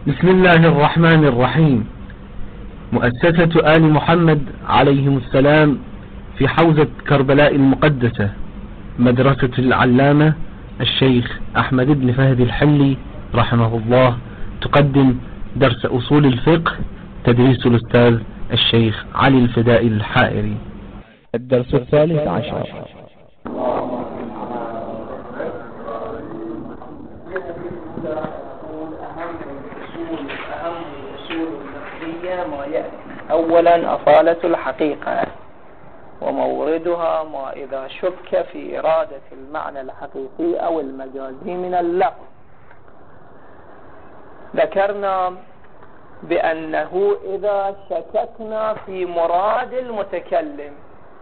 بسم الله الرحمن الرحيم. مؤسسة آل محمد عليهم السلام في حوزة كربلاء المقدسة، مدرسة العلامة الشيخ أحمد بن فهد الحلي رحمه الله، تقدم درس أصول الفقه، تدريس الأستاذ الشيخ علي الفدائي الحائري. الدرس الثالث عشر. أولا أصالة الحقيقة وموردها ما إذا شك في إرادة المعنى الحقيقي أو المجازي من اللفظ. ذكرنا بأنه إذا شككنا في مراد المتكلم،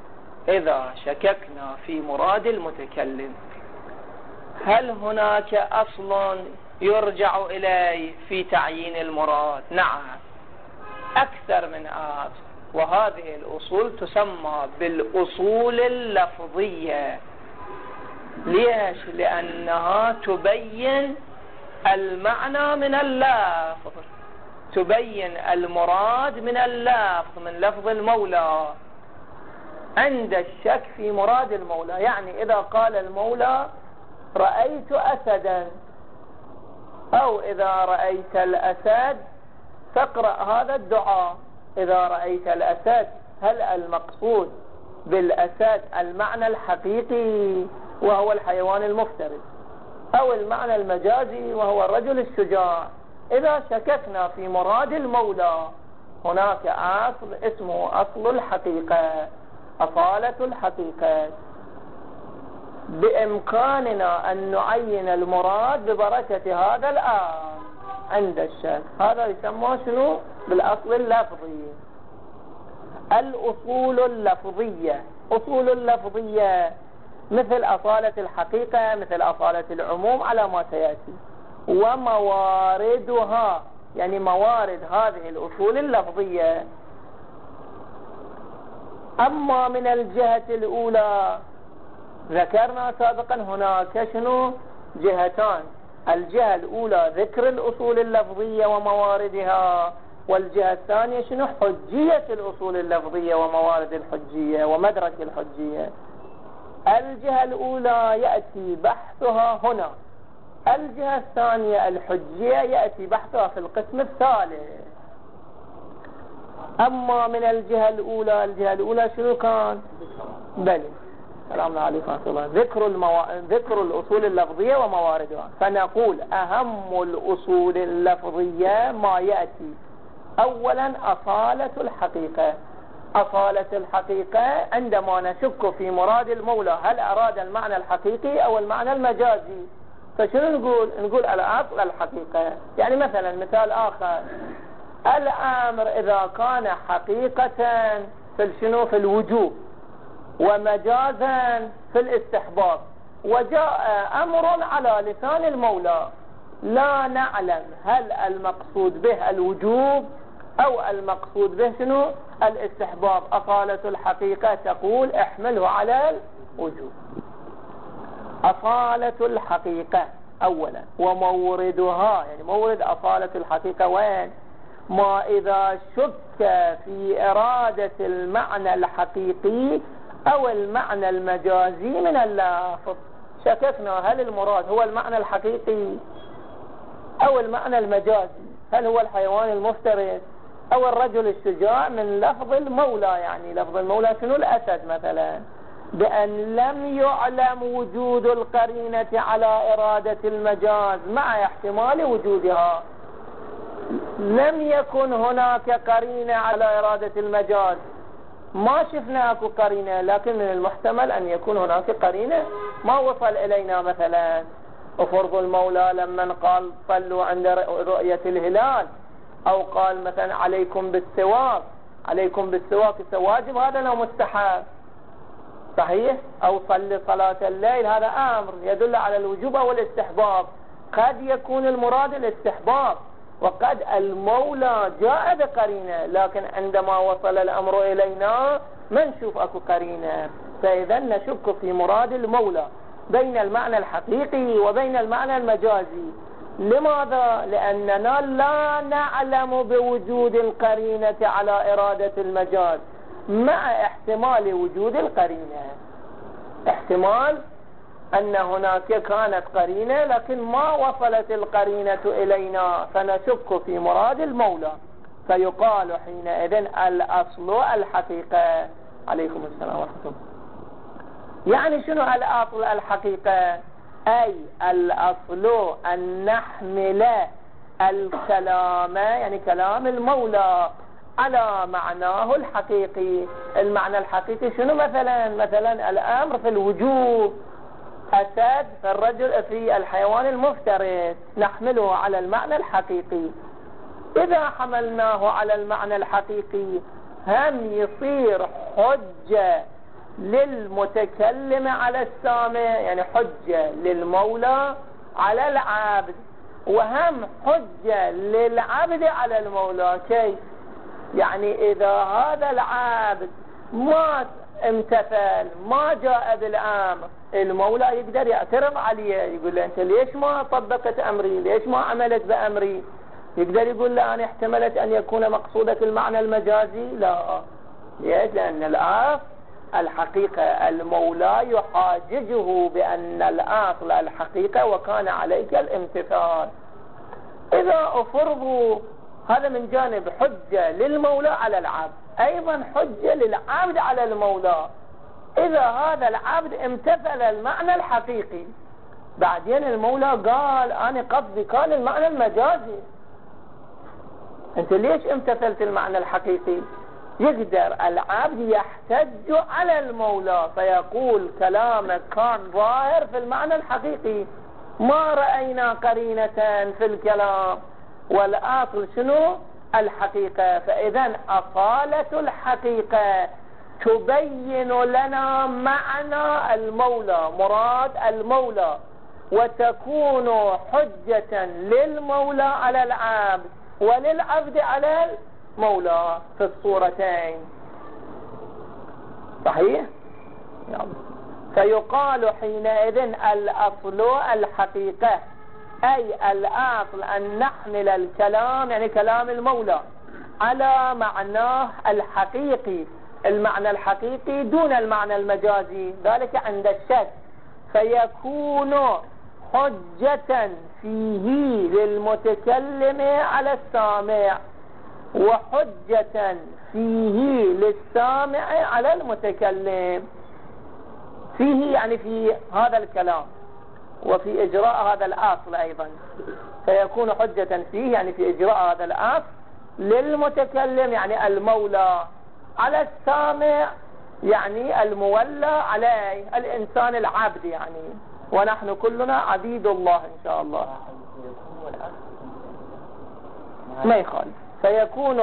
هل هناك أصل يرجع إليه في تعيين المراد؟ نعم، أكثر من أصل، وهذه الأصول تسمى بالأصول اللفظية. ليش؟ لأنها تبين المعنى من اللفظ، تبين المراد من اللفظ، من لفظ المولى. عند الشك في مراد المولى، يعني إذا قال المولى رأيت أسدا، أو إذا رأيت الأسد فاقرأ هذا الدعاء. إذا رأيت الأسد، هل المقصود بالأسد المعنى الحقيقي وهو الحيوان المفترس، أو المعنى المجازي وهو الرجل الشجاع؟ إذا شككنا في مراد المولى، هناك أصل اسمه أصل الحقيقة، أصالة الحقيقة. بإمكاننا أن نعين المراد ببركة هذا الأصل عند الشك. هذا يسمى شنو؟ بالأصل اللفظي. الأصول اللفظية، أصول اللفظية مثل أصالة الحقيقة، مثل أصالة العموم على ما سيأتي. ومواردها، يعني موارد هذه الأصول اللفظية. أما من الجهة الأولى ذكرنا سابقا هناك شنو؟ جهتان. الجهة الأولى ذكر الأصول اللفظية ومواردها، والجهة الثانية شنو؟ حجية الأصول اللفظية وموارد الحجية ومدرك الحجية. الجهة الأولى يأتي بحثها هنا، الجهة الثانية الحجية يأتي بحثها في القسم الثالث. أما من الجهة الأولى شنو كان؟ بلي السلام عليكم ورحمة الله. ذكر الأصول اللفظية ومواردها. فنقول أهم الأصول اللفظية ما يأتي أولا أصالة الحقيقة. أصالة الحقيقة عندما نشك في مراد المولى، هل أراد المعنى الحقيقي أو المعنى المجازي؟ فشنو نقول الأصل الحقيقة. يعني مثلا مثال آخر، الأمر إذا كان حقيقة في الوجوب، ومجازا في الاستحباب، وجاء أمر على لسان المولى، لا نعلم هل المقصود به الوجوب أو المقصود به شنو؟ الاستحباب. أصالة الحقيقة تقول احمله على الوجوب. أصالة الحقيقة أولا. وموردها، يعني مورد أصالة الحقيقة وين؟ ما إذا شك في إرادة المعنى الحقيقي أو المعنى المجازي من اللفظ. شككنا هل المراد هو المعنى الحقيقي أو المعنى المجازي، هل هو الحيوان المفترس أو الرجل الشجاع من لفظ المولى. يعني لفظ المولى شنو؟ الأسد مثلا. بأن لم يعلم وجود القرينة على إرادة المجاز مع احتمال وجودها. لم يكن هناك قرينة على إرادة المجاز، ما شفنا اكو قرينة، لكن من المحتمل أن يكون هناك قرينة ما وصل إلينا. مثلا وفرض المولى لما قال صلوا عند رؤية الهلال، أو قال مثلا عليكم بالسواك الواجب، هذا لو مستحب صحيح، أو صلي صلاة الليل، هذا أمر يدل على الوجوب أو الاستحباب. قد يكون المراد الاستحباب، وقد المولى جاء بقرينة، لكن عندما وصل الأمر إلينا ما نشوف أكو قرينة. فإذا نشك في مراد المولى بين المعنى الحقيقي وبين المعنى المجازي. لماذا؟ لأننا لا نعلم بوجود القرينة على إرادة المجاز مع احتمال وجود القرينة. احتمال أن هناك كانت قرينة لكن ما وصلت القرينة إلينا فنشك في مراد المولى، فيقال حينئذ الأصل الحقيقة. عليكم السلام ورحمة الله. يعني شنو الأصل الحقيقة؟ أي الأصل أن نحمل الكلام، يعني كلام المولى، على معناه الحقيقي. المعنى الحقيقي شنو؟ مثلا الأمر في الوجوب، أسد في الرجل في الحيوان المفترس، نحمله على المعنى الحقيقي. إذا حملناه على المعنى الحقيقي هم يصير حجة للمتكلم على السامع، يعني حجة للمولى على العبد، وهم حجة للعبد على المولى. كيف؟ يعني إذا هذا العبد ما امتثل، ما جاء بالأمر، المولى يقدر يعترض عليه، يقول له أنت ليش ما طبقت أمري، ليش ما عملت بأمري؟ يقدر يقول له أنا احتملت أن يكون مقصودك المعنى المجازي. لا، ليش؟ لأن الأصل الحقيقة المولى يحاججه بأن الأصل الحقيقة وكان عليك الامتثال. إذا أفرضوا هذا من جانب حجة للمولى على العبد، أيضا حجة للعبد على المولى. إذا هذا العبد امتثل المعنى الحقيقي، بعدين المولى قال أنا قصدي كان المعنى المجازي، أنت ليش امتثلت المعنى الحقيقي؟ يقدر العبد يحتج على المولى فيقول كلامك كان ظاهر في المعنى الحقيقي، ما رأينا قرينة في الكلام، والأصل شنو؟ الحقيقة. فإذا أصالة الحقيقة تبين لنا معنى المولى، مراد المولى، وتكون حجة للمولى على العبد وللعبد على المولى في الصورتين. صحيح؟ فيقال حينئذ الأصل الحقيقة، أي الأصل أن نحمل الكلام، يعني كلام المولى، على معناه الحقيقي، المعنى الحقيقي دون المعنى المجازي، ذلك عند الشك، فيكون حجة فيه للمتكلم على السامع، وحجة فيه للسامع على المتكلم. فيه يعني في هذا الكلام، وفي إجراء هذا الأصل أيضا، فيكون حجة فيه يعني في إجراء هذا الأصل للمتكلم يعني المولى، على السامع يعني المولى عليه الإنسان العبد يعني، ونحن كلنا عبيد الله إن شاء الله. ما يخالف، فيكون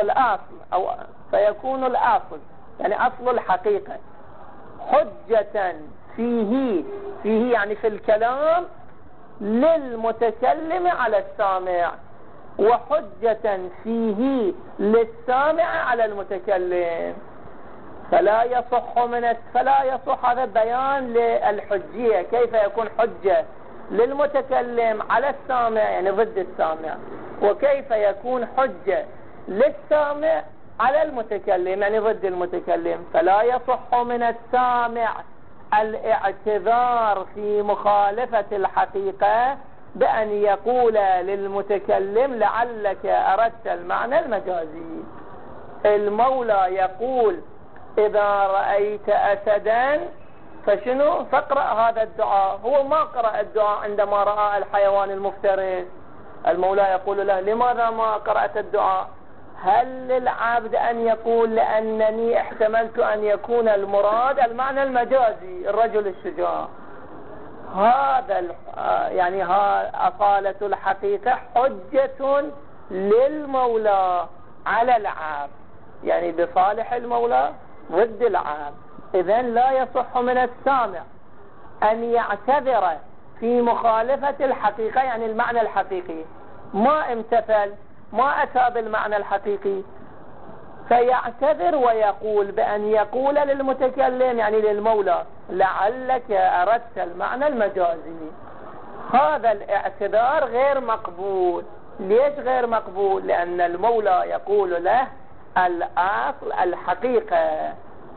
الأصل يعني أصل الحقيقة حجة فيه يعني في الكلام للمتكلم على السامع، وحجة فيه للسامع على المتكلم. فلا يصح هذا بيان للحجية، كيف يكون حجة للمتكلم على السامع يعني ضد السامع، وكيف يكون حجة للسامع على المتكلم يعني ضد المتكلم. فلا يصح من السامع الاعتذار في مخالفة الحقيقة بأن يقول للمتكلم لعلك أردت المعنى المجازي. المولى يقول إذا رأيت أسدا فشنو؟ فاقرأ هذا الدعاء. هو ما قرأ الدعاء عندما رأى الحيوان المفترس. المولى يقول له لماذا ما قرأت الدعاء؟ هل للعبد أن يقول لأنني احتملت أن يكون المراد المعنى المجازي الرجل الشجاع؟ هذا يعني أصالة الحقيقة حجة للمولى على العبد، يعني بصالح المولى ضد العبد. إذن لا يصح من السامع أن يعتذر في مخالفة الحقيقة يعني المعنى الحقيقي، ما امتثل، ما أتى بالمعنى الحقيقي، فيعتذر ويقول بأن يقول للمتكلم يعني للمولى لعلك أردت المعنى المجازي. هذا الاعتذار غير مقبول. ليش غير مقبول؟ لأن المولى يقول له الأصل الحقيقة،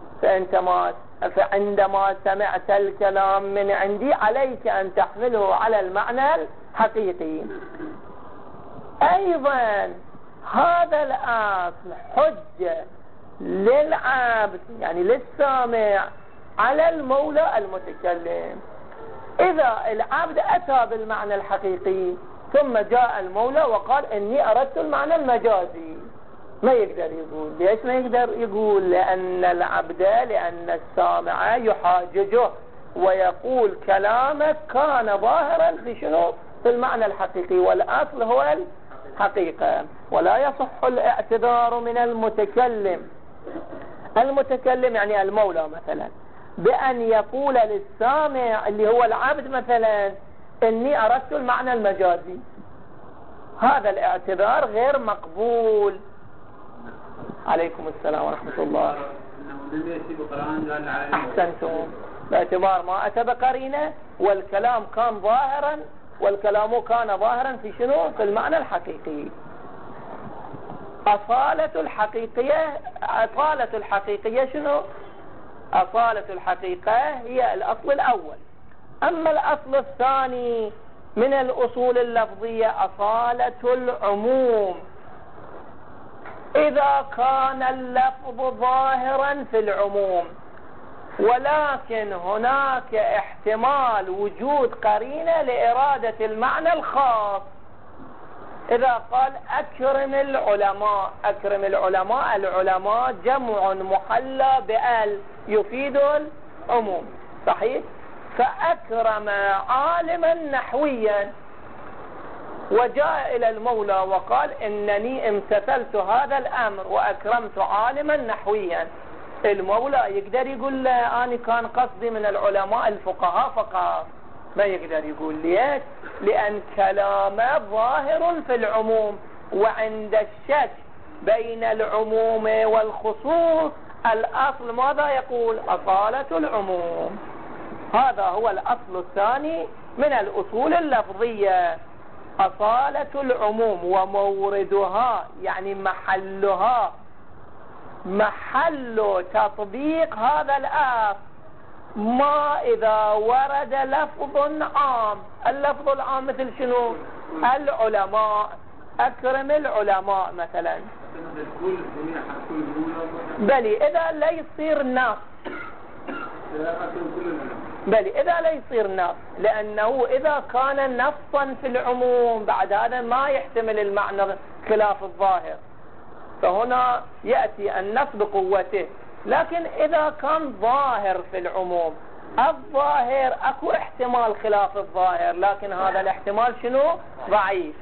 فعندما سمعت الكلام من عندي عليك أن تحمله على المعنى الحقيقي. أيضا هذا الأصل حجة للعبد يعني للسامع على المولى المتكلم. إذا العبد أتى بالمعنى الحقيقي ثم جاء المولى وقال إني أردت المعنى المجازي، ما يقدر يقول. ليش ما يقدر يقول؟ لأن العبد، لأن السامع يحاججه ويقول كلامك كان ظاهرا في شنو؟ في المعنى الحقيقي، والأصل هو الحقيقة. ولا يصح الاعتذار من المتكلم يعني المولى مثلا بأن يقول للسامع اللي هو العبد مثلا إني أردت المعنى المجازي. هذا الاعتذار غير مقبول. عليكم السلام ورحمة الله. أحسنتم. باعتبار ما أتى بقرينة والكلام كان ظاهرا، والكلام كان ظاهرا في شنو؟ في المعنى الحقيقي. أصالة الحقيقية شنو؟ أصالة الحقيقة هي الأصل الأول. أما الأصل الثاني من الأصول اللفظية أصالة العموم. إذا كان اللفظ ظاهرا في العموم ولكن هناك احتمال وجود قرينة لإرادة المعنى الخاص، إذا قال أكرم العلماء، أكرم العلماء، العلماء جمع محلى بأل يفيد العموم، صحيح؟ فأكرم عالما نحويا وجاء إلى المولى وقال إنني امتثلت هذا الأمر وأكرمت عالما نحويا. المولى يقدر يقول له أنا كان قصدي من العلماء الفقهاء فقط؟ ما يقدر يقول. ليش؟ لأن كلامه ظاهر في العموم، وعند الشك بين العموم والخصوص الأصل ماذا يقول؟ أصالة العموم. هذا هو الأصل الثاني من الأصول اللفظية، أصالة العموم. وموردها يعني محلها، محل تطبيق هذا الأصل ما إذا ورد لفظ عام. اللفظ العام مثل شنو؟ العلماء، أكرم العلماء مثلا. بلي إذا لا يصير نص، بلي إذا لا يصير نص، لأنه إذا كان نصا في العموم بعد هذا ما يحتمل المعنى خلاف الظاهر، فهنا يأتي النص بقوته. لكن إذا كان ظاهر في العموم، الظاهر أكو احتمال خلاف الظاهر، لكن هذا الاحتمال شنو؟ ضعيف.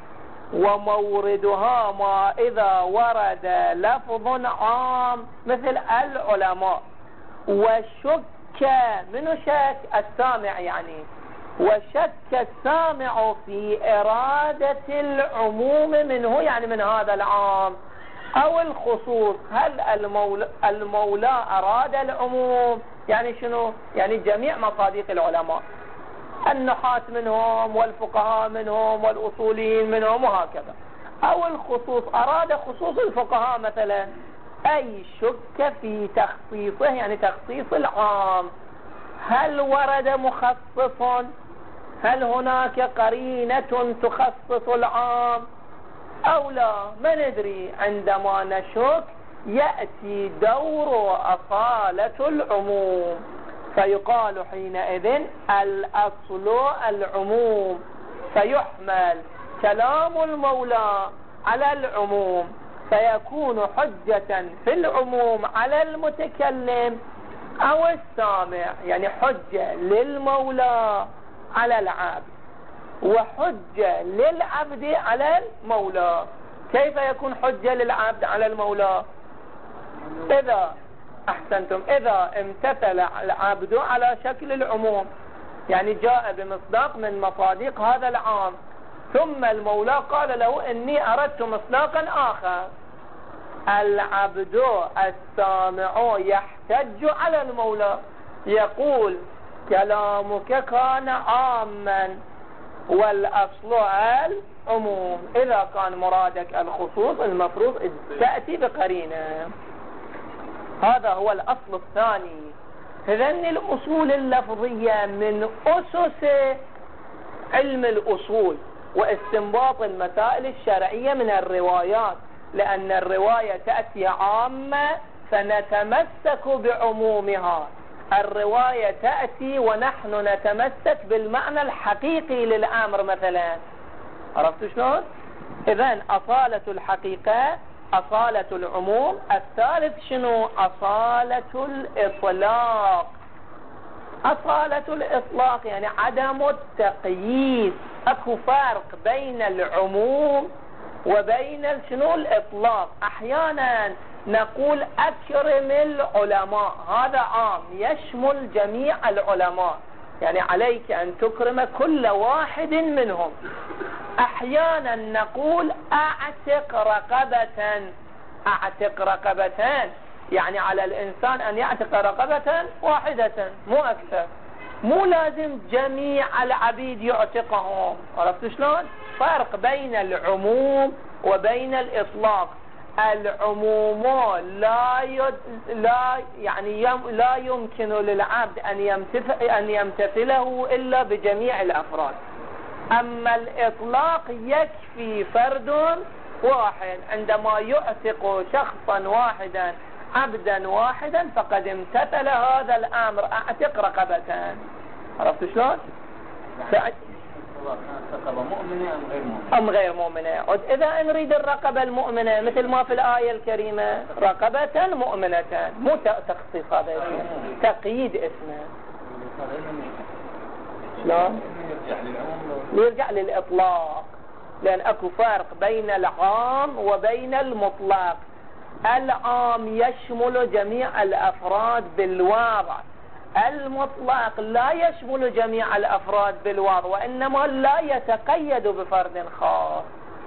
وموردها ما إذا ورد لفظ عام مثل العلماء وشك، منو شك؟ السامع يعني، وشك السامع في إرادة العموم منه يعني من هذا العام أو الخصوص. هل المولى أراد العموم يعني شنو؟ يعني جميع مصادق العلماء، النحاة منهم والفقهاء منهم والأصوليين منهم وهكذا، أو الخصوص أراد خصوص الفقهاء مثلا، أي شك في تخصيصه يعني تخصيص العام. هل ورد مخصص؟ هل هناك قرينة تخصص العام أو لا؟ ما ندري. عندما نشك يأتي دور أصالة العموم، فيقال حينئذ الأصل العموم، فيحمل كلام المولى على العموم، فيكون حجة في العموم على المتكلم أو السامع، يعني حجة للمولى على العبد وحجة للعبد على المولى. كيف يكون حجة للعبد على المولى؟ إذا أحسنتم، إذا امتثل العبد على شكل العموم، يعني جاء بمصداق من مصادق هذا العام، ثم المولى قال له إني أردت مصداقا آخر، العبد السامع يحتج على المولى، يقول كلامك كان عاما والأصل العموم. إذا كان مرادك الخصوص المفروض تأتي بقرينة. هذا هو الأصل الثاني. إذن الأصول اللفظية من أسس علم الأصول واستنباط المسائل الشرعية من الروايات، لأن الرواية تأتي عامة فنتمسك بعمومها. الرواية تأتي ونحن نتمسك بالمعنى الحقيقي للأمر مثلا. عرفتوا شلون؟ إذن أصالة الحقيقة، أصالة العموم. الثالث شنو؟ أصالة الإطلاق. أصالة الإطلاق يعني عدم التقييد. أكو فرق بين العموم وبين شنو الإطلاق. أحيانا نقول أكرم العلماء، هذا عام يشمل جميع العلماء، يعني عليك أن تكرم كل واحد منهم. أحيانا نقول أعتق رقبة، أعتق رقبتان، يعني على الإنسان أن يعتق رقبة واحدة مو أكثر، مو لازم جميع العبيد يعتقهم. عرفت شلون؟ فرق بين العموم وبين الإطلاق. العموم لا يمكن للعبد أن يمتثله إلا بجميع الأفراد. أما الإطلاق يكفي فرد واحد، عندما يعتق شخصا واحدا عبدا واحدا فقد امتثل هذا الأمر، أعتق رقبتان. عرفت شلون؟ رقبة مؤمنة أم غير مؤمنة؟ أم غير مؤمنة. إذا نريد الرقبة المؤمنة مثل ما في الآية الكريمة رقبة مؤمنة، مو تخصيص، هذا اسمه تقييد، اسمه شلون؟ يرجع للإطلاق، لأن أكو فرق بين العام وبين المطلق. العام يشمل جميع الأفراد بالوضع، المطلق لا يشمل جميع الأفراد بالوضع، وإنما لا يتقيد بفرد خاص،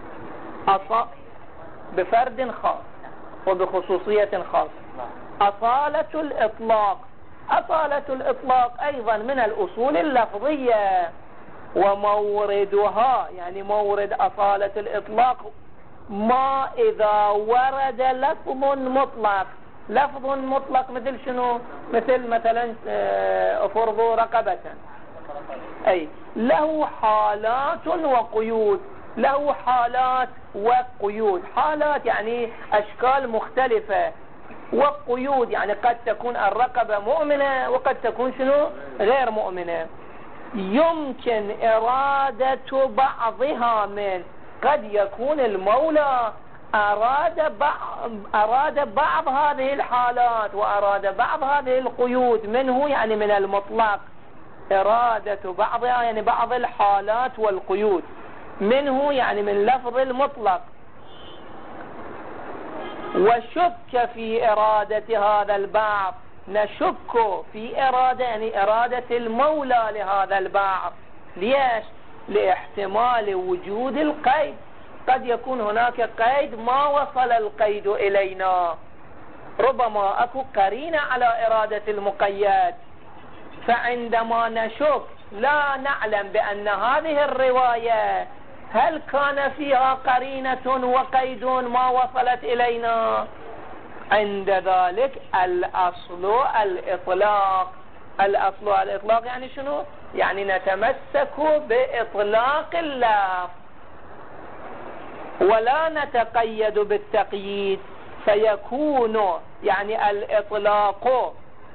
بفرد خاص وبخصوصية خاصة. أصالة الإطلاق، أصالة الإطلاق أيضا من الأصول اللفظية، وموردها يعني مورد أصالة الإطلاق ما إذا ورد لفظ مطلق. لفظ مطلق مثل شنو؟ مثلا فرضوا رقبة، أي له حالات وقيود، له حالات وقيود. حالات يعني أشكال مختلفة، وقيود يعني قد تكون الرقبة مؤمنة وقد تكون شنو؟ غير مؤمنة. يمكن إرادة بعضها من، قد يكون المولى أراد بعض هذه الحالات وأراد بعض هذه القيود منه، يعني من المطلق. إرادة بعضها يعني بعض الحالات والقيود منه، يعني من لفظ المطلق. وشك في إرادة هذا البعض، نشك في إرادة يعني إرادة المولى لهذا البعض. ليش؟ لاحتمال وجود القيد. قد يكون هناك قيد ما وصل القيد إلينا، ربما أكو قرينة على إرادة المقيد، فعندما نشك لا نعلم بأن هذه الرواية هل كان فيها قرينة وقيد ما وصلت إلينا، عند ذلك الأصل الإطلاق. الأصل الإطلاق يعني شنو؟ يعني نتمسك بإطلاق اللفظ ولا نتقيد بالتقييد، فيكون يعني الإطلاق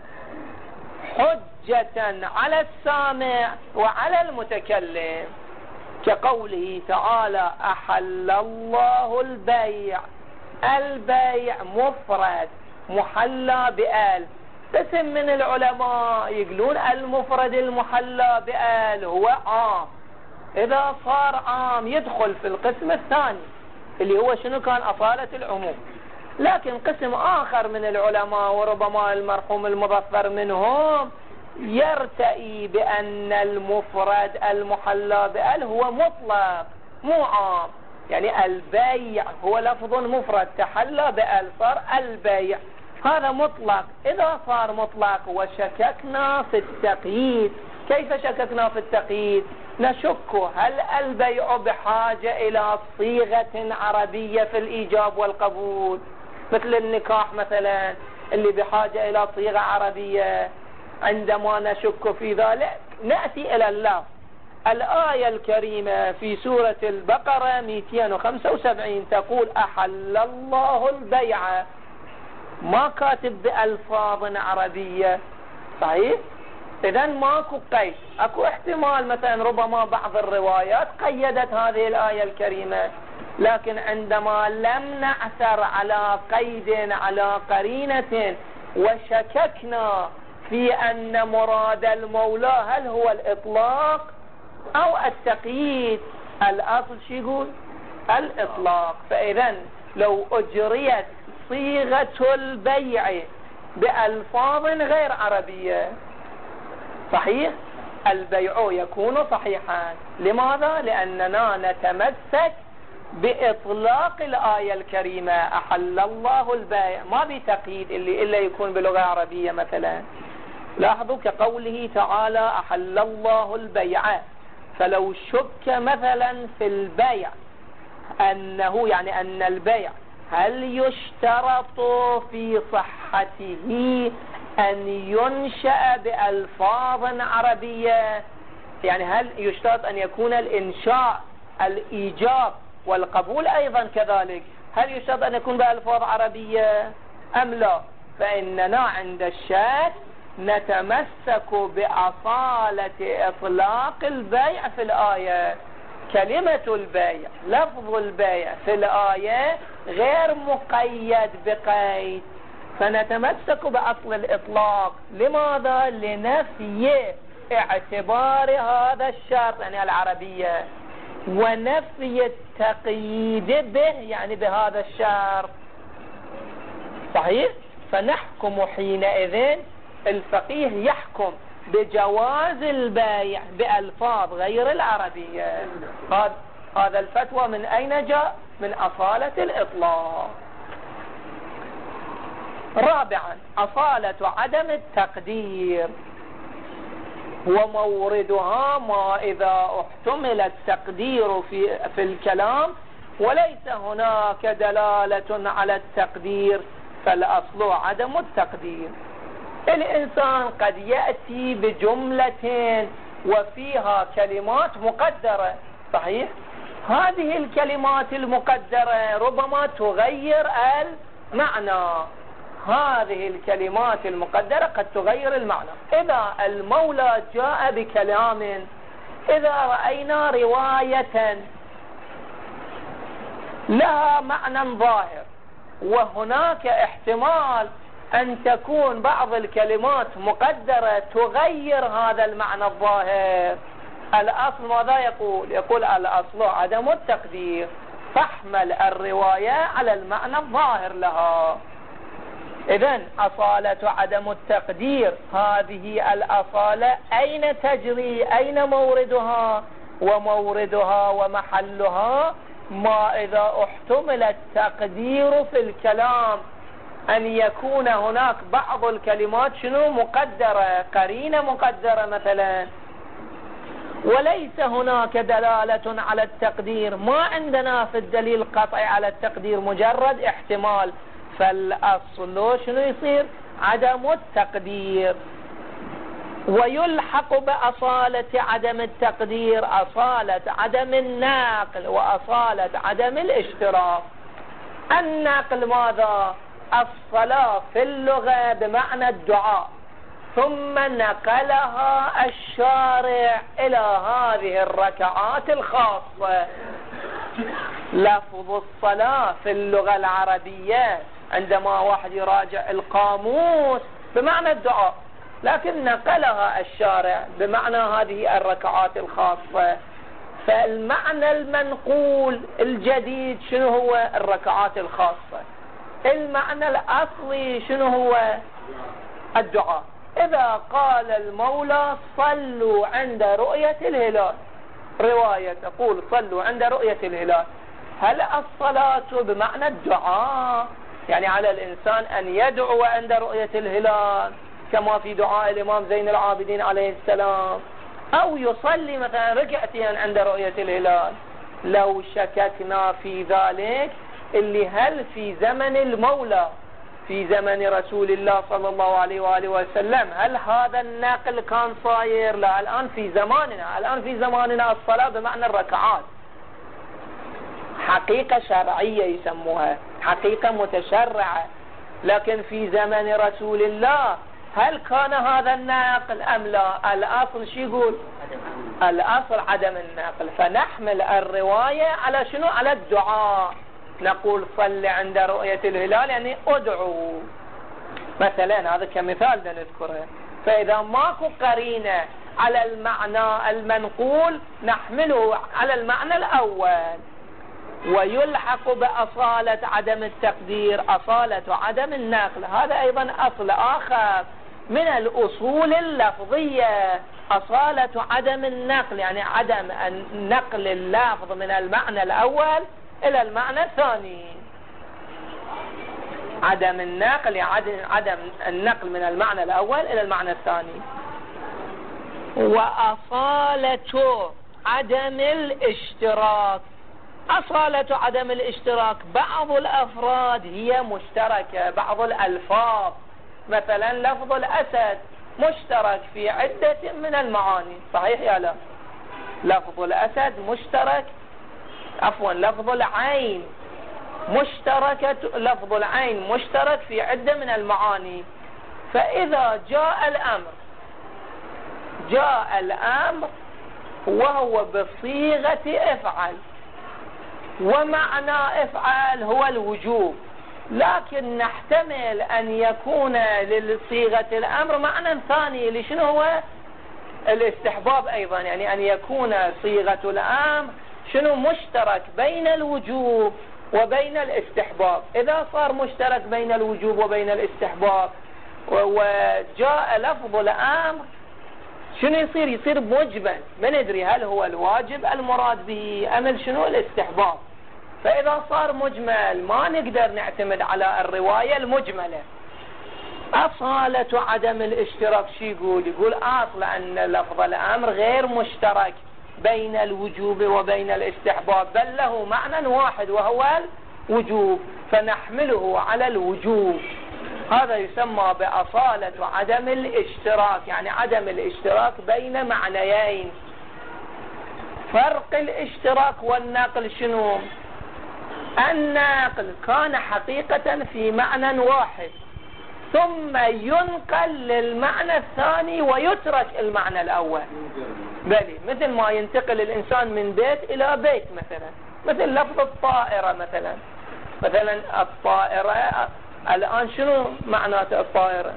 حجة على السامع وعلى المتكلم، كقوله تعالى أحل الله البيع. البيع مفرد محلى بآل. قسم من العلماء يقولون المفرد المحلى بآل هو عام، إذا صار عام يدخل في القسم الثاني اللي هو شنو؟ كان أصالة العموم. لكن قسم آخر من العلماء وربما المرحوم المظفر منهم يرتئي بأن المفرد المحلى بآل هو مطلق مو عام، يعني البيع هو لفظ مفرد تحلى بآل صار البيع، هذا مطلق. إذا صار مطلق وشككنا في التقييد، كيف شككنا في التقييد؟ نشك هل البيع بحاجة إلى صيغة عربية في الإيجاب والقبول، مثل النكاح مثلا اللي بحاجة إلى صيغة عربية. عندما نشك في ذلك نأتي إلى اللفظ. الآية الكريمة في سورة البقرة 275 تقول أحل الله البيع، ما كاتب بألفاظ عربية، صحيح؟ إذن ماكو قيد. أكو احتمال مثلا ربما بعض الروايات قيدت هذه الآية الكريمة، لكن عندما لم نعثر على قيد على قرينة وشككنا في أن مراد المولى هل هو الإطلاق أو التقييد، الأصل شو يقول؟ الإطلاق. فإذن لو أجريت صيغة البيع بألفاظ غير عربية، صحيح، البيع يكون صحيحا. لماذا؟ لأننا نتمسك بإطلاق الآية الكريمة أحل الله البيع، ما بتقييد اللي إلا يكون بلغة عربية مثلا. لاحظوا كقوله تعالى أحل الله البيع، فلو شك مثلا في البيع أنه يعني أن البيع هل يشترط في صحته أن ينشأ بألفاظ عربية، يعني هل يشترط أن يكون الإنشاء الإيجاب والقبول أيضا كذلك هل يشترط أن يكون بألفاظ عربية أم لا؟ فإننا عند الشك نتمسك بأصالة إطلاق البيع في الآية. كلمة البيع، لفظ البيع في الآية غير مقيد بقيد، فنتمسك بأصل الإطلاق. لماذا؟ لنفي اعتبار هذا الشرط يعني العربية، ونفي التقييد به يعني بهذا الشرط، صحيح؟ فنحكم حينئذ، الفقيه يحكم بجواز البيع بألفاظ غير العربية. هذا الفتوى من أين جاء؟ من أصالة الإطلاق. رابعا أصالة عدم التقدير، وموردها ما إذا احتمل التقدير في الكلام وليس هناك دلالة على التقدير فالأصل عدم التقدير. الإنسان قد يأتي بجملة وفيها كلمات مقدرة، صحيح؟ هذه الكلمات المقدرة ربما تغير المعنى، هذه الكلمات المقدرة قد تغير المعنى. إذا المولى جاء بكلام، إذا رأينا رواية لها معنى ظاهر وهناك احتمال أن تكون بعض الكلمات مقدرة تغير هذا المعنى الظاهر، الأصل ماذا يقول؟ يقول الأصل عدم التقدير، تحمل الرواية على المعنى الظاهر لها. إذن أصالة عدم التقدير، هذه الأصالة أين تجري؟ أين موردها؟ وموردها ومحلها ما إذا احتمل التقدير في الكلام، أن يكون هناك بعض الكلمات شنو مقدرة، قرينة مقدرة مثلا، وليس هناك دلالة على التقدير، ما عندنا في الدليل قطعي على التقدير، مجرد احتمال، فالأصل شنو يصير؟ عدم التقدير. ويلحق بأصالة عدم التقدير أصالة عدم النقل وأصالة عدم الاشتراك. النقل ماذا؟ الصلاة في اللغة بمعنى الدعاء، ثم نقلها الشارع إلى هذه الركعات الخاصة. لفظ الصلاة في اللغة العربية عندما واحد يراجع القاموس بمعنى الدعاء، لكن نقلها الشارع بمعنى هذه الركعات الخاصة. فالمعنى المنقول الجديد شنو هو؟ الركعات الخاصة. المعنى الأصلي شنو هو؟ الدعاء. إذا قال المولى صلوا عند رؤية الهلال، رواية تقول صلوا عند رؤية الهلال، هل الصلاة بمعنى الدعاء؟ يعني على الإنسان أن يدعو عند رؤية الهلال كما في دعاء الإمام زين العابدين عليه السلام، أو يصلي مثلا ركعتين عند رؤية الهلال. لو شككنا في ذلك اللي هل في زمن المولى في زمن رسول الله صلى الله عليه وآله وسلم هل هذا النقل كان صاير؟ لا، الآن في زماننا الصلاة بمعنى الركعات حقيقة شرعية يسموها، حقيقة متشرعة. لكن في زمن رسول الله هل كان هذا النقل أم لا؟ الأصل شو يقول؟ الأصل عدم النقل. فنحمل الرواية على شنو؟ على الدعاء. نقول صل عند رؤية الهلال يعني ادعو مثلا، هذا كمثال نذكره. فإذا ماكو قرينة على المعنى المنقول نحمله على المعنى الأول. ويلحق بأصالة عدم التقدير أصالة عدم النقل، هذا أيضا أصل آخر من الأصول اللفظية. أصالة عدم النقل يعني عدم نقل اللفظ من المعنى الأول إلى المعنى الثاني. عدم النقل يعني عدم النقل من المعنى الأول إلى المعنى الثاني. وأصالة عدم الاشتراك، أصالة عدم الاشتراك بعض الأفراد هي مشتركة، بعض الألفاظ مثلا لفظ الأسد مشترك في عدة من المعاني، صحيح يا لا؟ لفظ الأسد مشترك، عفوا لفظ العين لفظ العين مشترك في عدة من المعاني. فإذا جاء الأمر وهو بصيغة افعل ومعنى افعل هو الوجوب، لكن نحتمل أن يكون لصيغة الأمر معنى ثاني لشنو هو الاستحباب أيضا، يعني أن يكون صيغة الأمر شنو مشترك بين الوجوب وبين الاستحباب. إذا صار مشترك بين الوجوب وبين الاستحباب وجاء لفظ الأمر شنو يصير مجمل، ما ندري هل هو الواجب المراد به أم شنو الاستحباب. فإذا صار مجمل ما نقدر نعتمد على الرواية المجملة. أصالة عدم الاشتراك شو يقول أصل أن لفظ الأمر غير مشترك بين الوجوب وبين الاستحباب، بل له معنى واحد وهو الوجوب، فنحمله على الوجوب. هذا يسمى بأصالة عدم الاشتراك، يعني عدم الاشتراك بين معنيين. فرق الاشتراك والنقل شنو؟ النقل كان حقيقة في معنى واحد ثم ينقل للمعنى الثاني ويترك المعنى الأول. بلي مثل ما ينتقل الإنسان من بيت إلى بيت مثل لفظ الطائرة مثلا الطائرة الآن شنو معناته الطائرة؟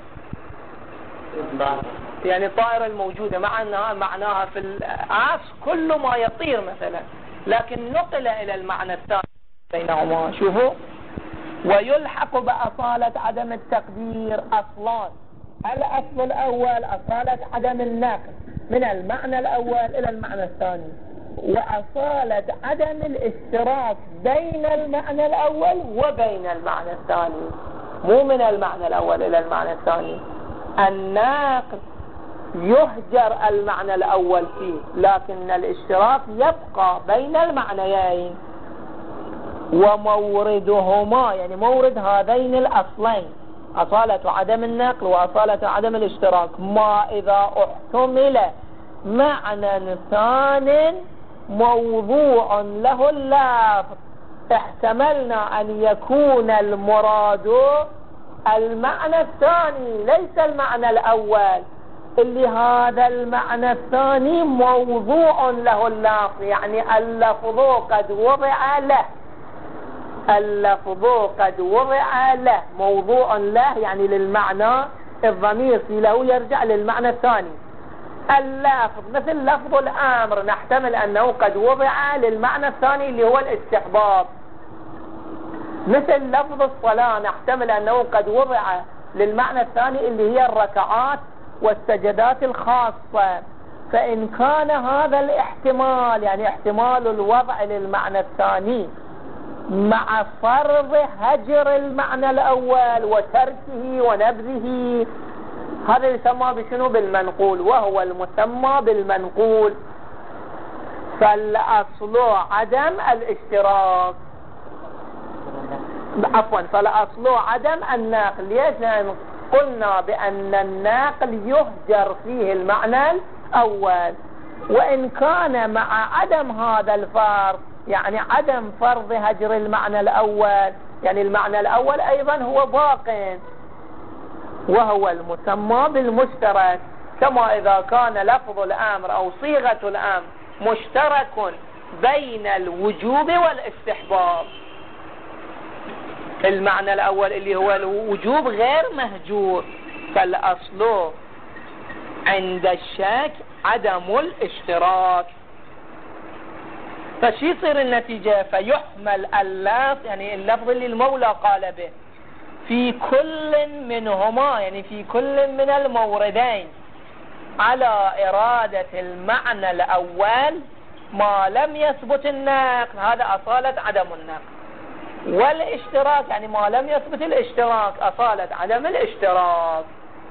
يعني الطائرة الموجودة معناها في الأصل كل ما يطير مثلا، لكن نقل إلى المعنى الثاني بينهما. شوفوا، ويلحق بأصالة عدم التقدير أصلان. الأصل الأول أصالة عدم النقل من المعنى الأول إلى المعنى الثاني، وأصالة عدم الاشتراك بين المعنى الأول وبين المعنى الثاني، مو من المعنى الأول إلى المعنى الثاني. النقل يهجر المعنى الأول فيه، لكن الاشتراك يبقى بين المعنيين. وموردهما يعني مورد هذين الأصلين أصالة عدم النقل وأصالة عدم الاشتراك ما إذا احتمل معنى ثان موضوع له اللفظ. احتملنا أن يكون المراد المعنى الثاني ليس المعنى الأول، اللي هذا المعنى الثاني موضوع له اللفظ، يعني اللفظ قد وضع له، اللفظ قد وضع له موضوع له، يعني للمعنى الضمير في له يرجع للمعنى الثاني. اللفظ مثل لفظ الأمر نحتمل أنه قد وضع للمعنى الثاني اللي هو الاستحباب. مثل لفظ الصلاة نحتمل أنه قد وضع للمعنى الثاني اللي هي الركعات والسجدات الخاصة. فإن كان هذا الاحتمال يعني احتمال الوضع للمعنى الثاني مع فرض هجر المعنى الأول وتركه ونبذه هذا يسمى بشنو؟ بالمنقول، وهو المسمى بالمنقول. فالأصل عدم الاشتراك، عفوا فالأصل عدم النقل. ليش؟ لأن قلنا بأن النقل يهجر فيه المعنى الأول، وإن كان مع عدم هذا الفرض، يعني عدم فرض هجر المعنى الأول، يعني المعنى الأول أيضا هو باق، وهو المسمى بالمشترك. كما إذا كان لفظ الأمر أو صيغة الأمر مشترك بين الوجوب والاستحباب، المعنى الأول اللي هو الوجوب غير مهجور، فالأصل عند الشك عدم الاشتراك. فشي يصير النتيجة؟ فيحمل اللفظ، يعني اللفظ اللي المولى قال به، في كل منهما، يعني في كل من الموردين، على إرادة المعنى الأول ما لم يثبت النقل، هذا أصالة عدم النقل، والاشتراك يعني ما لم يثبت الاشتراك، أصالة عدم الاشتراك.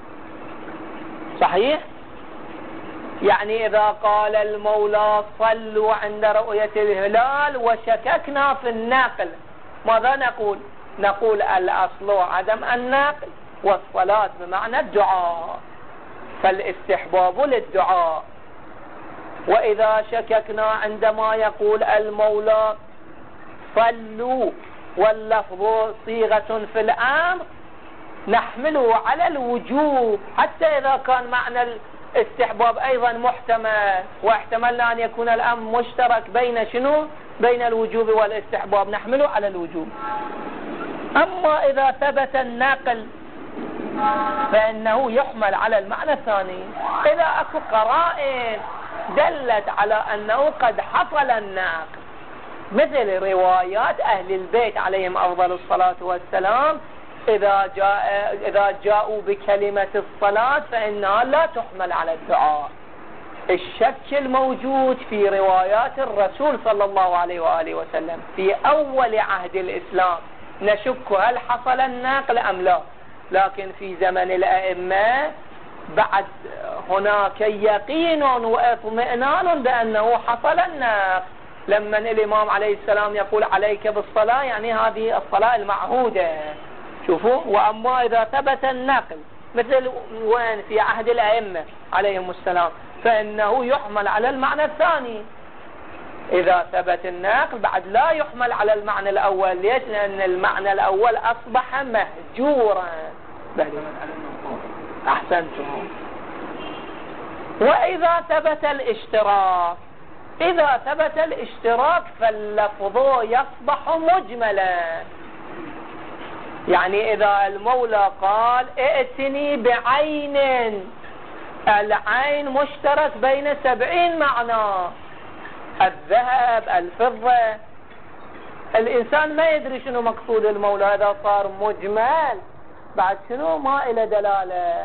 صحيح؟ يعني إذا قال المولى صلوا عند رؤية الهلال وشككنا في النقل، ماذا نقول؟ نقول الأصل عدم النقل، والصلاة بمعنى الدعاء، فالاستحباب للدعاء. وإذا شككنا عندما يقول المولى صلوا واللفظ صيغة في الأمر، نحمله على الوجوب، حتى إذا كان معنى الاستحباب أيضا محتمل، واحتملنا أن يكون الأمر مشترك بين شنو؟ بين الوجوب والاستحباب، نحمله على الوجوب. أما إذا ثبت النقل فإنه يحمل على المعنى الثاني. إذا أكو قرائن دلت على أنه قد حصل النقل، مثل روايات أهل البيت عليهم أفضل الصلاة والسلام، إذا جاءوا بكلمة الصلاة فإنها لا تحمل على الدعاء. الشك الموجود في روايات الرسول صلى الله عليه وآله وسلم في أول عهد الإسلام، نشك هل حصل النقل أم لا، لكن في زمن الأئمة بعد هناك يقين واطمئنان بأنه حصل النقل. لما الإمام عليه السلام يقول عليك بالصلاة، يعني هذه الصلاة المعهودة. شوفوا، وأما إذا ثبت النقل مثل وين في عهد الأئمة عليهم السلام، فإنه يحمل على المعنى الثاني. إذا ثبت النقل بعد لا يحمل على المعنى الأول. ليش؟ لأن المعنى الأول أصبح مهجورا. أحسنتم. وإذا ثبت الاشتراك، إذا ثبت الاشتراك فاللفظ يصبح مجملا. يعني إذا المولى قال ائتني بعين، العين مشترك بين 70 معنى، الذهب، الفضة، الإنسان ما يدري شنو مقصود المولى. هذا صار مجمل، بعد شنو؟ ما إلى دلالة،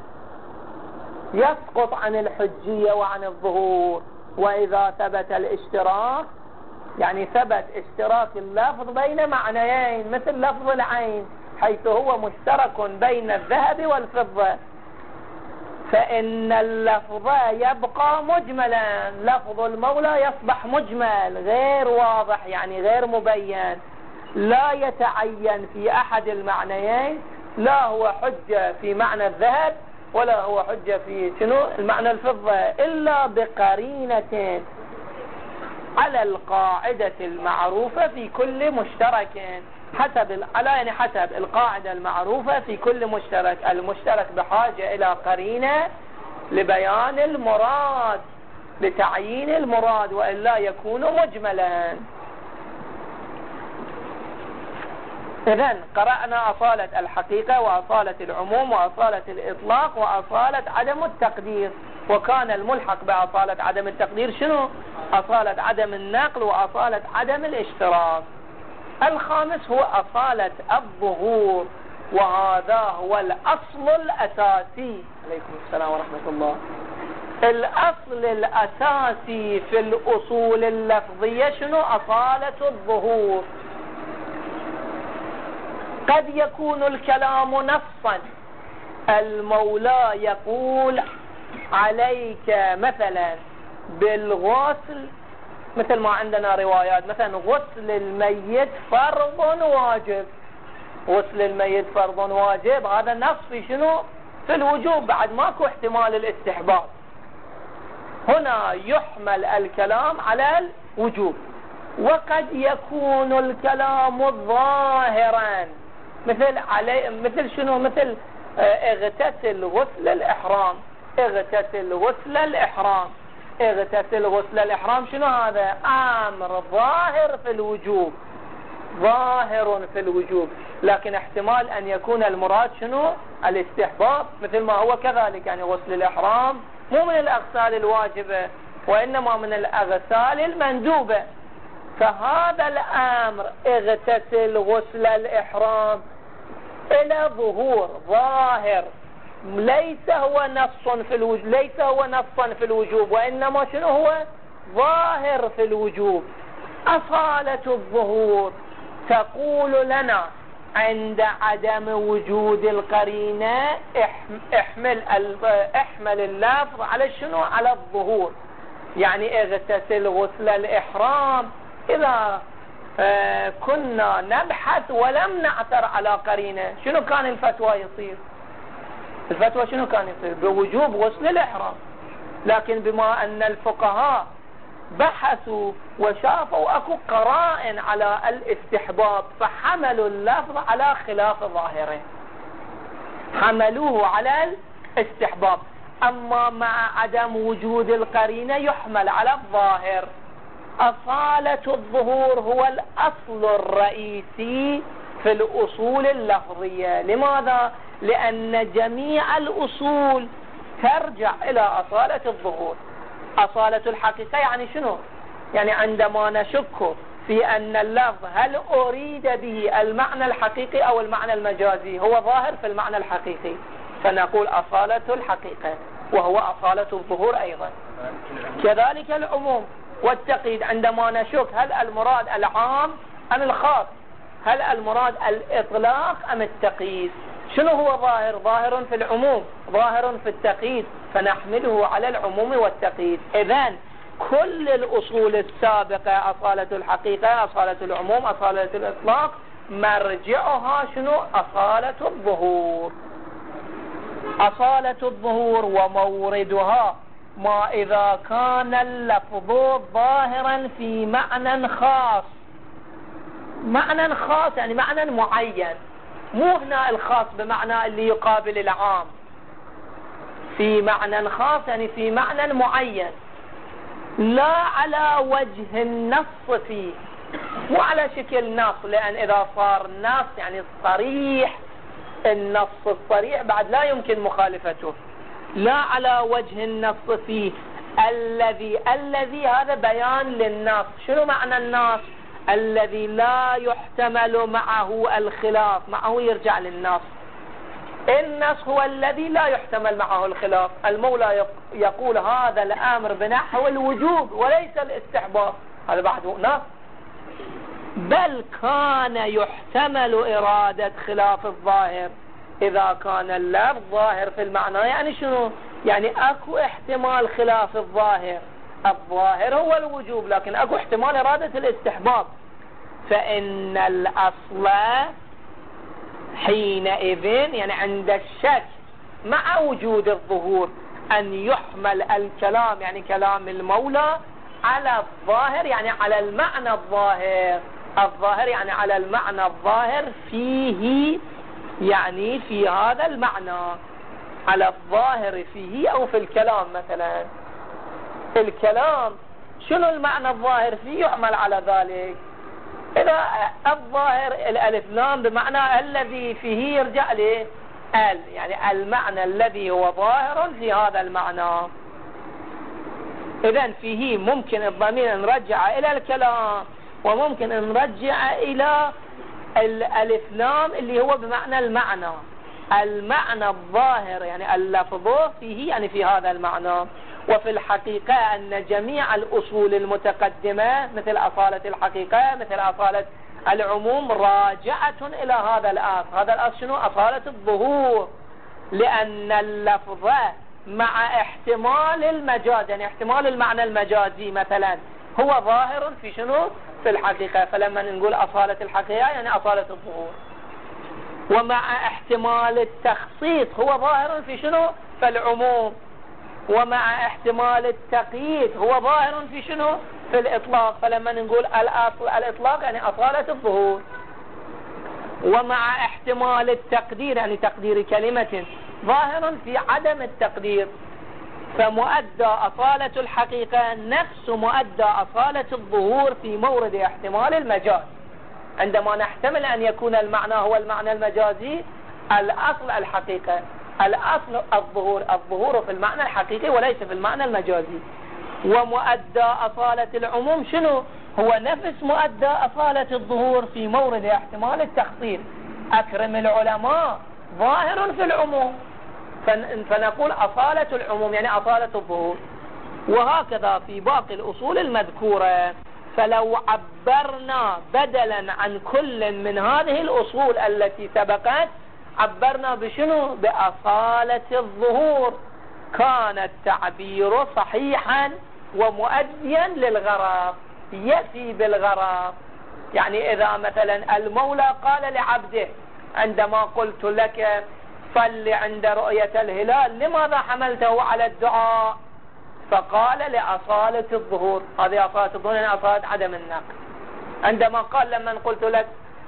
يسقط عن الحجية وعن الظهور. وإذا ثبت الاشتراك، يعني ثبت اشتراك اللفظ بين معنيين، مثل لفظ العين حيث هو مشترك بين الذهب والفضة، فإن اللفظ يبقى مجملا. لفظ المولى يصبح مجمل غير واضح، يعني غير مبين، لا يتعين في أحد المعنيين، لا هو حجة في معنى الذهب ولا هو حجة في شنو المعنى الفضة، إلا بقرينة على القاعدة المعروفة في كل مشترك، حسب القاعدة المعروفة في كل مشترك. المشترك بحاجة إلى قرينة لبيان المراد، لتعيين المراد، وإلا يكون مجملا. إذن قرأنا أصالة الحقيقة وأصالة العموم وأصالة الإطلاق وأصالة عدم التقدير. وكان الملحق بأصالة عدم التقدير شنو؟ أصالة عدم النقل وأصالة عدم الاشتراك. الخامس هو أصالة الظهور، وهذا هو الأصل الأساسي. عليكم السلام ورحمة الله. الأصل الأساسي في الأصول اللفظية شنو؟ أصالة الظهور. قد يكون الكلام نصا المولى يقول عليك مثلا بالغسل، مثل ما عندنا روايات مثلا غسل الميت فرض واجب، غسل الميت فرض واجب، هذا نص في شنو؟ في الوجوب، بعد ماكو احتمال الاستحباب. هنا يحمل الكلام على الوجوب، وقد يكون الكلام ظاهرا مثل شنو؟ مثل اغتسل غسل الإحرام، اغتسل غسل الإحرام، اغتسل غسل الإحرام، شنو هذا؟ أمر ظاهر في الوجوب، ظاهر في الوجوب، لكن احتمال أن يكون المراد شنو؟ الاستحباب، مثل ما هو كذلك، يعني غسل الإحرام مو من الأغسال الواجبة وإنما من الأغسال المندوبة. فهذا الأمر اغتسل غسل الإحرام إلى ظهور ظاهر، ليس هو نص في الوجوب، ليس هو نصا في الوجوب، وإنما شنو هو؟ ظاهر في الوجوب. أصالة الظهور تقول لنا عند عدم وجود القرينة احمل اللفظ على شنو؟ على الظهور، يعني اغتسل غسل الإحرام. إذا كنا نبحث ولم نعثر على قرينة، شنو كان الفتوى يصير؟ الفتوى شنو كان يصير؟ بوجوب غسل الإحرام، لكن بما أن الفقهاء بحثوا وشافوا أكو قرائن على الاستحباب فحملوا اللفظ على خلاف ظاهره، حملوه على الاستحباب. أما مع عدم وجود القرينة يحمل على الظاهر. أصالة الظهور هو الأصل الرئيسي في الأصول اللفظية. لماذا؟ لأن جميع الأصول ترجع إلى أصالة الظهور. أصالة الحقيقة يعني شنو؟ يعني عندما نشك في أن اللفظ هل أريد به المعنى الحقيقي أو المعنى المجازي، هو ظاهر في المعنى الحقيقي، فنقول أصالة الحقيقة، وهو أصالة الظهور أيضا. كذلك العموم والتقييد، عندما نشك هل المراد العام أم الخاص، هل المراد الإطلاق أم التقييد، شنو هو ظاهر؟ ظاهر في العموم، ظاهر في التقييد، فنحمله على العموم والتقييد. إذن كل الأصول السابقة، أصالة الحقيقة، أصالة العموم، أصالة الإطلاق، مرجعها شنو؟ أصالة الظهور. أصالة الظهور وموردها ما إذا كان اللفظ ظاهرا في معنى خاص، معنى خاص يعني معنى معين، مو هنا الخاص بمعنى اللي يقابل العام، في معنى خاص يعني في معنى معين، لا على وجه النص فيه، مو على شكل نص، لأن إذا صار نص يعني صريح، النص الصريح بعد لا يمكن مخالفته، لا على وجه النص فيه. الذي هذا بيان للنص. شنو معنى النص؟ الذي لا يحتمل معه الخلاف، معه يرجع للنص. النص هو الذي لا يحتمل معه الخلاف. المولى يقول هذا الأمر بنحو الوجوب وليس الاستحباب، هذا بعد نص. بل كان يحتمل إرادة خلاف الظاهر إذا كان اللفظ ظاهر في المعنى. يعني شنو؟ يعني أكو احتمال خلاف الظاهر، الظاهر هو الوجوب لكن أكو احتمال إرادة الاستحباب. فإن الأصل حينئذ يعني عند الشك مع وجود الظهور أن يحمل الكلام، يعني كلام المولى، على الظاهر، يعني على المعنى الظاهر. الظاهر يعني على المعنى الظاهر فيه، يعني في هذا المعنى، على الظاهر فيه أو في الكلام. مثلا الكلام شنو المعنى الظاهر فيه يحمل على ذلك. إذا الظاهر الألف لام بمعنى الذي فيه يرجع له يعني المعنى الذي هو ظاهر في هذا المعنى. إذن فيه ممكن الضمير نرجع إلى الكلام، وممكن نرجع إلى الألف لام اللي هو بمعنى المعنى، المعنى الظاهر يعني اللفظ فيه يعني في هذا المعنى. وفي الحقيقة أن جميع الأصول المتقدمة مثل أصالة الحقيقة، مثل أصالة العموم، راجعة إلى هذا الأصل. هذا الأصل شنو؟ أصالة الظهور. لأن اللفظ مع احتمال المجاز، يعني احتمال المعنى المجازي مثلا، هو ظاهر في شنو؟ في الحقيقة. فلما نقول أصالة الحقيقة يعني أصالة الظهور. ومع احتمال التخصيص هو ظاهر في شنو؟ في العموم. ومع احتمال التقييد هو ظاهر في شنو؟ في الإطلاق. فلما نقول الإطلاق يعني أصالة الظهور. ومع احتمال التقدير يعني تقدير كلمة ظاهر في عدم التقدير. فمؤدى أصالة الحقيقة نفس مؤدى أصالة الظهور في مورد احتمال المجاز. عندما نحتمل أن يكون المعنى هو المعنى المجازي، الأصل الحقيقة، الأصل الظهور في المعنى الحقيقي وليس في المعنى المجازي. ومؤدى أصالة العموم شنو؟ هو نفس مؤدى أصالة الظهور في مورد احتمال التخصيص. أكرم العلماء ظاهر في العموم، فنقول أصالة العموم يعني أصالة الظهور. وهكذا في باقي الأصول المذكورة. فلو عبرنا بدلا عن كل من هذه الأصول التي سبقت، عبرنا بشنو؟ بأصالة الظهور، كان التعبير صحيحا ومؤديا للغرض، يفي بالغرض. يعني إذا مثلا المولى قال لعبده عندما قلت لك صل عند رؤية الهلال، لماذا حملته على الدعاء؟ فقال لأصالة الظهور. هذه أصالة الظهور يعني أصالة عدم النقل. عندما قال لما قلت لك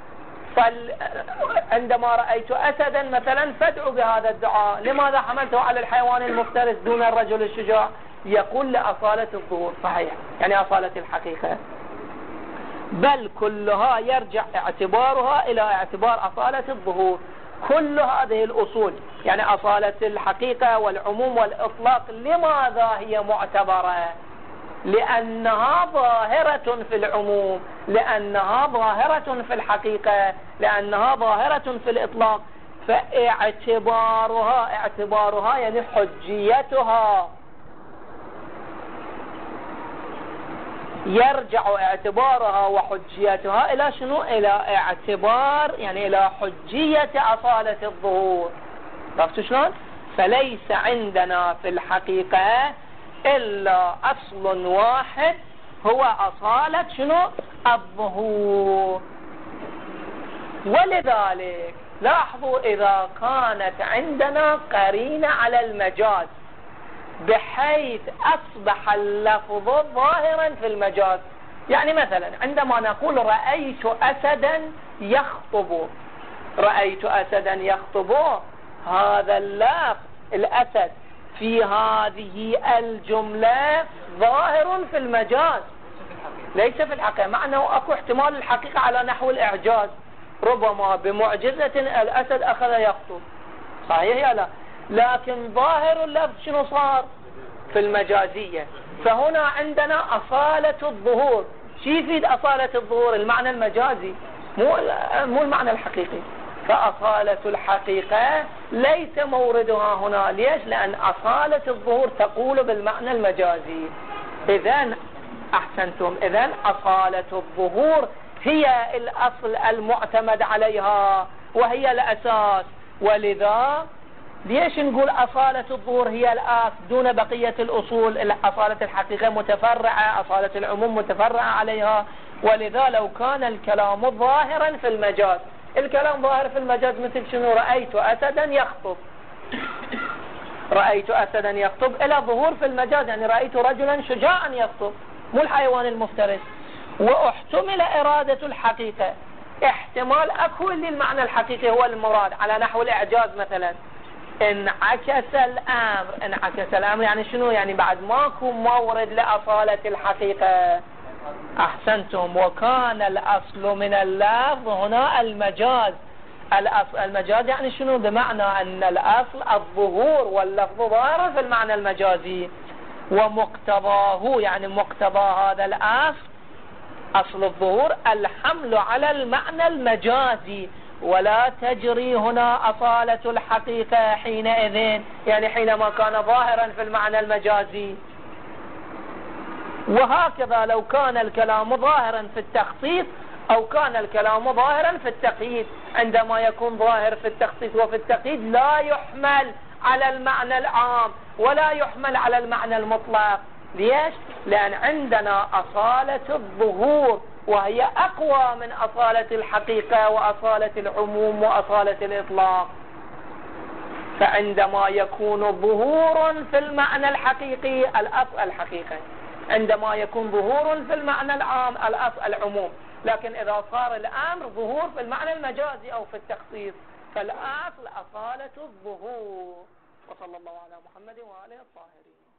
عندما رأيت أسدا مثلا فادعوا بهذا الدعاء، لماذا حملته على الحيوان المفترس دون الرجل الشجاع؟ يقول لأصالة الظهور. صحيح يعني أصالة الحقيقة. بل كلها يرجع اعتبارها إلى اعتبار أصالة الظهور. كل هذه الأصول يعني أصالة الحقيقة والعموم والإطلاق، لماذا هي معتبرة؟ لأنها ظاهرة في العموم، لأنها ظاهرة في الحقيقة، لأنها ظاهرة في الإطلاق. فاعتبارها يعني حجيتها، يرجع اعتبارها وحجيتها إلى شنو؟ إلى اعتبار يعني إلى حجية أصالة الظهور. عرفتوا شلون؟ فليس عندنا في الحقيقة إلا أصل واحد هو أصالة شنو؟ الظهور. ولذلك لاحظوا إذا كانت عندنا قرينة على المجاز بحيث أصبح اللفظ ظاهرا في المجاز، يعني مثلا عندما نقول رأيت أسدا يخطب، رأيت أسدا يخطب، هذا اللفظ الأسد في هذه الجملة ظاهر في المجاز ليس في الحقيقة، مع أنه أكو احتمال الحقيقة على نحو الإعجاز، ربما بمعجزة الأسد أخذ يخطب، صحيح يا لا؟ لكن ظاهر اللفظ شنو صار؟ في المجازية. فهنا عندنا أصالة الظهور. شو يفيد أصالة الظهور؟ المعنى المجازي، مو المعنى الحقيقي. فأصالة الحقيقة ليس موردها هنا. ليش؟ لأن أصالة الظهور تقول بالمعنى المجازي. إذن أحسنتم، إذن أصالة الظهور هي الأصل المعتمد عليها وهي الأساس. ولذا ليش نقول أصالة الظهور هي الأصل دون بقية الأصول؟ أصالة الحقيقة متفرعة، أصالة العموم متفرعة عليها. ولذا لو كان الكلام ظاهرا في المجاز، الكلام ظاهر في المجاز مثل شنو؟ رأيت أسدا يخطب، رأيت أسدا يخطب إلى ظهور في المجاز، يعني رأيت رجلا شجاعا يخطب، مو الحيوان المفترس. واحتمل إرادة الحقيقة، احتمال أكو اللي المعنى الحقيقي هو المراد على نحو الإعجاز مثلا. انعكس الأمر، انعكس الأمر يعني شنو؟ يعني بعد ماكو مورد لأصالة الحقيقة. أحسنتم. وكان الأصل من اللفظ هنا المجاز. الأصل المجاز يعني شنو؟ بمعنى أن الأصل الظهور واللفظ ظاهر في المعنى المجازي. ومقتضاه يعني مقتضى هذا الأصل، أصل الظهور، الحمل على المعنى المجازي، ولا تجري هنا أصالة الحقيقة حينئذ، يعني حينما كان ظاهرا في المعنى المجازي. وهكذا لو كان الكلام ظاهرا في التخصيص، أو كان الكلام ظاهرا في التقييد. عندما يكون ظاهر في التخصيص وفي التقييد لا يحمل على المعنى العام ولا يحمل على المعنى المطلق. ليش؟ لأن عندنا أصالة الظهور وهي أقوى من أصالة الحقيقة وأصالة العموم وأصالة الإطلاق. فعندما يكون ظهور في المعنى الحقيقي الأصل الحقيقة، عندما يكون ظهور في المعنى العام الأصل العموم. لكن إذا صار الأمر ظهور في المعنى المجازي أو في التخصيص فالأصل أصالة الظهور. وصلى الله على محمد وآله الطاهرين.